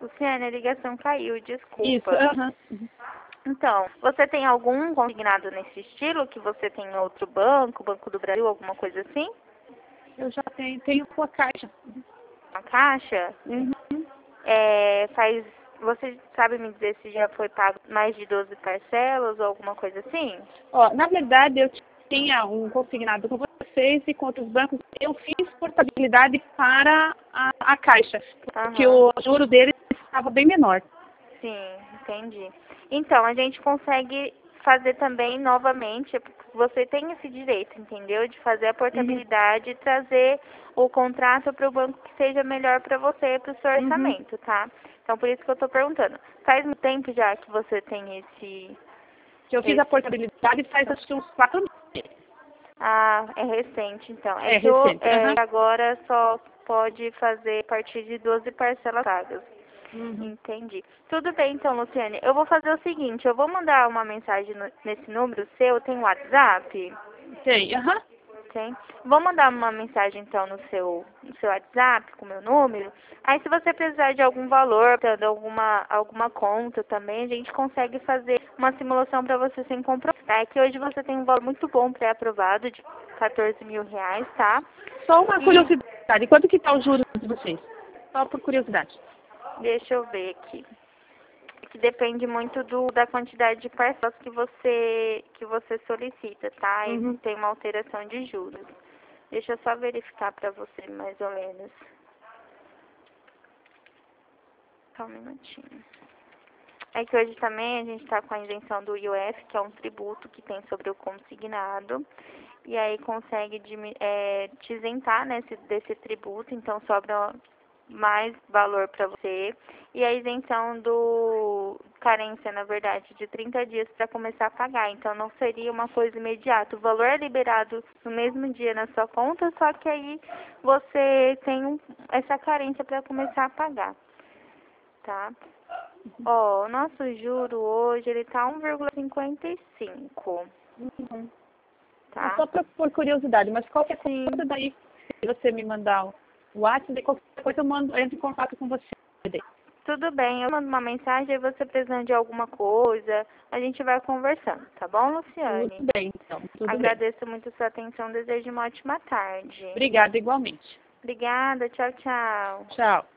Luciane, a ligação caiu, desculpa. Isso, aham. Então, você tem algum consignado nesse estilo que você tem em outro banco, Banco do Brasil, alguma coisa assim? Eu já tenho uma caixa. Uma caixa? Uhum. Você sabe me dizer se já foi pago mais de 12 parcelas ou alguma coisa assim? Ó, na verdade, eu tinha um consignado com vocês e com outros bancos. Eu fiz portabilidade para a caixa, porque Aham. o juro dele estava bem menor. Sim, entendi. Então, a gente consegue fazer também novamente, você tem esse direito, entendeu? De fazer a portabilidade e trazer o contrato para o banco que seja melhor para você e para o seu Uhum. orçamento, tá? Então, por isso que eu estou perguntando. Faz muito tempo já que você tem Que eu fiz a portabilidade faz acho que uns 4 meses. Ah, é recente, então. É recente. Aham. Agora só pode fazer a partir de 12 parcelas pagas. Uhum. Entendi. Tudo bem, então, Luciane. Eu vou fazer o seguinte, eu vou mandar uma mensagem nesse número seu, tem WhatsApp? Tem, aham. Tem. Vou mandar uma mensagem, então, no seu WhatsApp, com o meu número. Aí, se você precisar de algum valor, dando alguma conta também, a gente consegue fazer uma simulação para você sem compromisso. Tá? É que hoje você tem um valor muito bom pré-aprovado, de R$ 14.000, tá? Só uma curiosidade. Quanto que está o juros de vocês? Só por curiosidade. Deixa eu ver aqui. Que depende muito da quantidade de parcelas que você solicita, tá? E Uhum. tem uma alteração de juros. Deixa eu só verificar para você mais ou menos. Só um minutinho. É que hoje também a gente está com a isenção do IOF, que é um tributo que tem sobre o consignado. E aí consegue te isentar, né, desse tributo, então sobra mais valor para você. E a isenção do carência, na verdade, de 30 dias para começar a pagar. Então não seria uma coisa imediata. O valor é liberado no mesmo dia na sua conta, só que aí você tem essa carência para começar a pagar, tá? Ó, o nosso juro hoje, ele tá 1,55, Uhum. É tá? só por curiosidade, mas qualquer Sim. coisa daí, se você me mandar o WhatsApp, qualquer coisa eu entro em contato com você. Tudo bem, eu mando uma mensagem e você precisando de alguma coisa, a gente vai conversando, tá bom, Tudo Luciane? bem, então. Tudo bem. Agradeço muito sua atenção, desejo uma ótima tarde. Obrigada igualmente. Obrigada, tchau, tchau. Tchau.